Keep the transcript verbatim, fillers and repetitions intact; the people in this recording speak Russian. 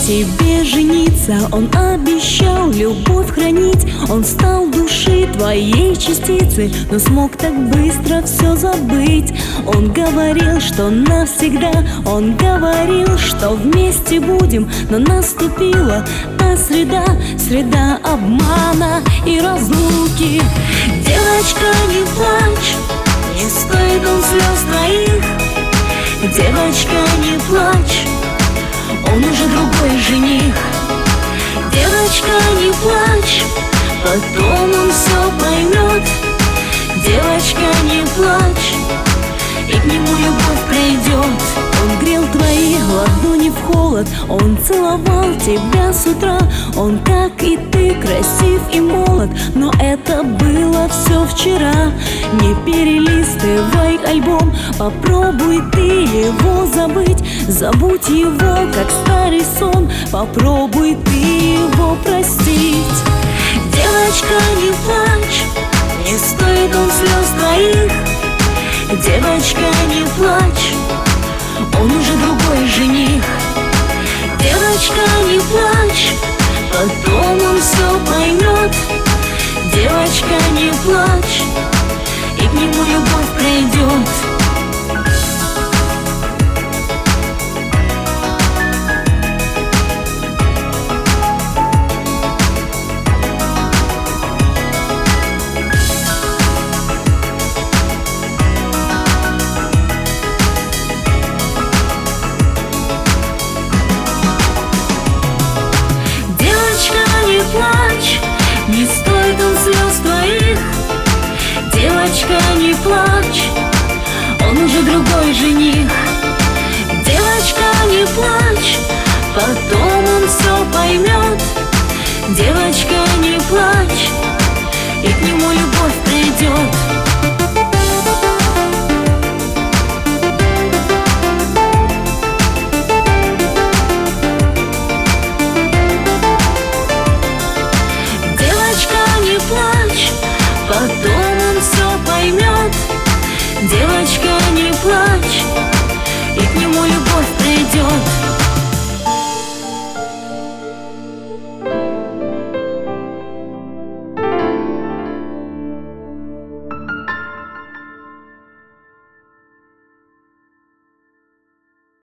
тебе жениться. Он обещал любовь хранить, он стал души твоей частицей, но смог так быстро все забыть. Он говорил, что навсегда, он говорил, что вместе будем, но наступила та среда, среда обмана и разлуки. Девочка, не плачь, не стоит он слез твоих. Девочка, не плачь, он уже другой жених. Девочка, не плачь, потом он все поймет. Девочка, не плачь, и к нему любовь придет. Он грел твои ладони в холод, он целовал тебя с утра. Он, как и ты, красив и молод, но это было все вчера. Не перелистывай альбом, попробуй ты его забыть. Забудь его, как старый сон, попробуй ты его простить. Девочка, не плачь, не стоит он слез твоих. Девочка, не плачь, он уже другой жених. Девочка, не плачь, потом он все поймет. Девочка, не плачь, и к нему любовь придет. Плачь, не стоит он слез твоих. Девочка, не плачь, он уже другой жених. Девочка, не плачь, потом он все поймет. Девочка, не плачь, и к нему любовь придет.